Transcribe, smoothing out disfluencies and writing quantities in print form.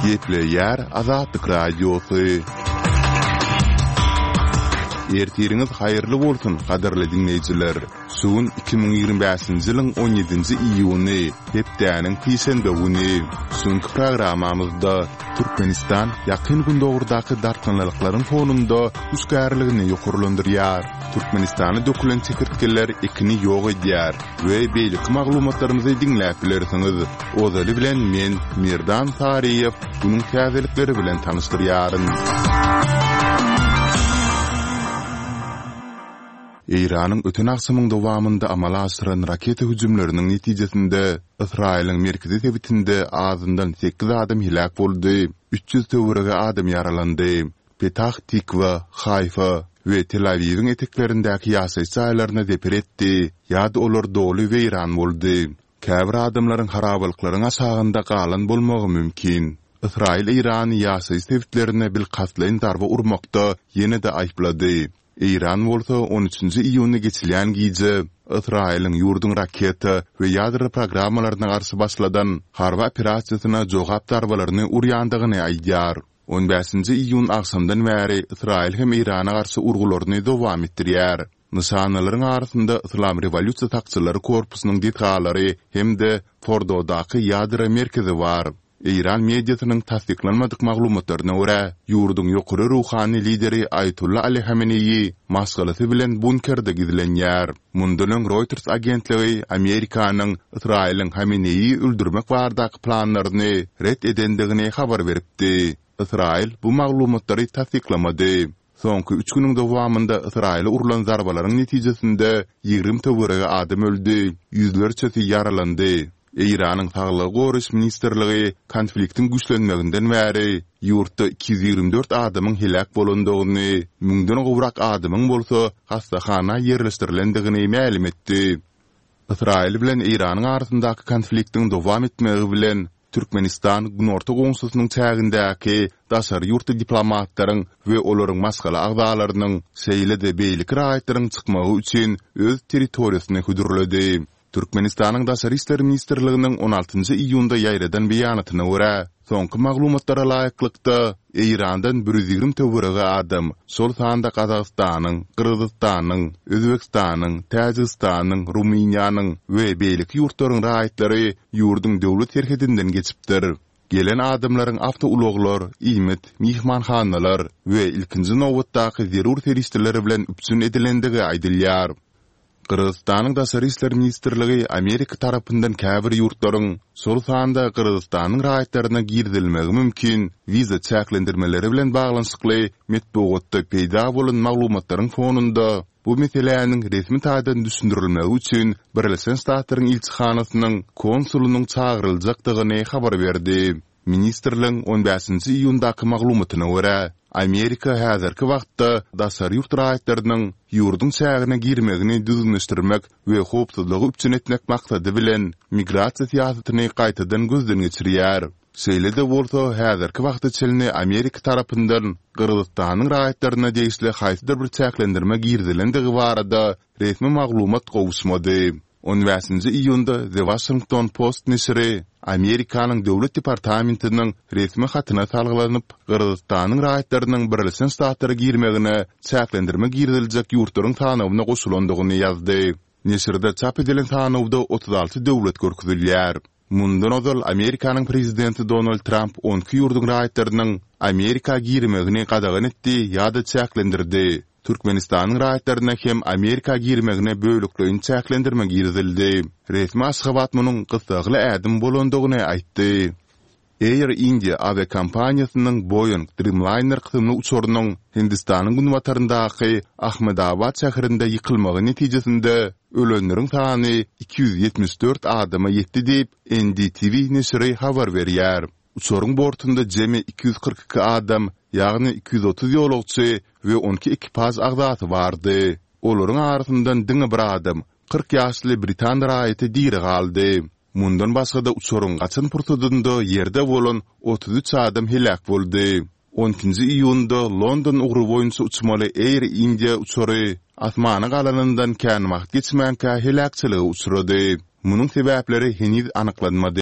Yetle yer Azatlyk radiosu. Ertiriniz hayırlı bolsun, kadarly dinleyijiler. Suun 2025-nji ýylyň 17-nji iýuny, hepdäniň peşenbe güni. Suňky programamyzda Türkmenistan ýakyn gün dogurdaky dartanylyklaryň fonunda üskärligini ýokurlandyrýar. Türkmenistany dökülen çekirtgeler ekini ýok edýär we beýlik maglumatlarymyzy dinläp bilersiňiz. Ozaly bilen men Mirdan Tariýew bunyň täzelikleri bilen tanystyryaryn. İran'ın öten aksymyň dowamynda amala aşyran raketa hüjümleriniň netijesinde Israiliň merkezi tebitinde azyndan 8 adam hilak boldy, 300 töwerege adam yaralandy. Petah Tikva, Hayfa we Tel Aviv'in eteklerindäki ýaşaýy saýlaryna deper etdi. Ýa-da olar doly we İran boldy. Käbir adamlaryň harabalyklaryň aşagynda galan bolmagy mümkin. Israil İran ýaşaýy tebitlerine bil kaslyň darba urmakda ýene-de aýplady. İran bolsa 13-nji iýuny geçilýän giýje Israiliň ýurdun raketa we ýadry programmalaryna garşy başladan harba operasiýasyna jogap darbalaryny urýandygyny aýdýar. 15-nji iýun akşamdan bäri Israil hem İrana garşy urgularyny dowam etdirýär. Nişanalaryň arasynda Islam Rewolýusiýa takçylary korpusynyň detallary hemde Fordodaky ýadry merkezi bar. İran mediasynyň tasdiklanmadyk maglumatlaryna görä, ýurdun ýokary ruhany lideri Ayatullah Ali Hameneyi masgalasy bilen bunkerde gizilenýär. Mundan Reuters agentligi Amerikanyň Israiliň Hameneyi öldürmek bardaky planlaryny ret edendigini habar beripdi. Israil bu maglumatlary tasdiklamady. Soňky 3 güniň dowamynda Israil urulan zarbalaryň netijesinde 20 töwerege adam öldü, ýüzlerçesi yaralandy. İran'ın Sağlyk Goruş Ministerligi konfliktin güçlenmeginden bäri ýurtda 224 adamyň hilak bolandygyny, 1000den gowrak adamyň bolsa hastahana ýerleşdirilendigini ma'lum etdi. Israil bilen İranyň arasyndaky konfliktiň dowam etmegi bilen Türkmenistan Günorta Gonsulusynyň çägindäki daşary ýurtda diplomatlaryň we olaryň masgala agdalarynyň şeýle-de beýlik raýatlaryň çykmagy üçin öz territoriýasyny hudurlady. Türkmenistanyň Daşary işler ministerliginiň 16-njy iýunda ýaýradan beýanatyna görä, soňky maglumatlara laýyklykda İrandan 120 töwerege adam, şol sanda Kazakstanyň, Kyrgyzstanyň, Özbekistanyň, Täjikistanyň, Ruminiýanyň we beýlik ýurtlaryň raýatlary ýurdun döwlet herhedinden geçipdir. Gelen adamlaryň awtouloglar, iýmet, mihmanhanalar we ilkinji nowatdaky zerur teristleri bilen üpsün edilendigi aýdylýar. Kırgızstanyň Daşary işler ministerligi Amerika tarapyndan käbir ýurtlaryň şol sanda Kırgızstanyň raýatlaryna girdilmegi mümkin wiza çäklendirmeleri bilen baglanyşykly metbuatda peýda bolan maglumatlaryň fonunda bu meseleniň resmi taýdan düşündirilmegi üçin Birleşen Ştatlaryň elçixanasynyň konsulunyň çağıryljakdygyny habar berdi. Ministerliň 15-nji iýundaky maglumatyna görä, Amerika häzirki wagtda daşary ýurt raýatlarynyň ýurdun çägine girmegini düzgünleşdirmek we howpsuzlygy üçin etmek maksady bilen migrasiýa siýasatyny gaýtadan gözden geçirýär. Şeýle-de bolsa häzirki wagtda çelini Amerika tarapyndan Kyrgyzstanyň raýatlaryna degişli haýsydyr bir çäklendirme girdilendigi barada resmi maglumat gowuşmady. 15-nji iýunda The Washington Post nesiri Amerikanyň döwlet departamentiniň resmi hatyna salgylanyp Kyrgyzstanyň raýatlarynyň Birleşen Ştatlary girmegine çäklendirme girdiljek ýurtlaryň tanawyna goşulandygyny ýazdy. Nesirde çap edilen tanawda 36 döwlet görkezilýär. Mundan ozal Amerikanyň prezidenti Donald Trump 10 ýurdun raýatlarynyň Amerika girmegini gadagan etdi ýa-da çäklendirdi. Türkmenistanyň raýatlaryna hem Amerika girmegine böýlüklerini çäklendirme girdildi. Resmi Aşgabat munyň gysagly ädim bolandygyny aýtdy. Air India aviakompaniýasynyň Boeing Dreamliner kysymly uçurynyň Hindistanyň günwataryndaky Ahmedabad şäherinde ýykylmagy netijesinde ölenleriň sany 274 adama ýetdi diýip NDTV nesiri habar berýär. Uçuryň bortunda jemi 242 adam, ýagny 230 ýolagçy we 12 ekipaj agzasy bardy. Olaryň arasyndan diňe bir adam, 40 ýaşly Britan raýaty diri galdy. Mundan başga da uçuryň gaçan purtudunda ýerde bolan 33 adam hilak boldy. 12-nji iýunda London ugry boýunça uçmaly Air India uçury asmana galanyndan kän wagt geçmänkä hilakçylygy uçurady. Munyň sebäpleri heniz anyklanmady.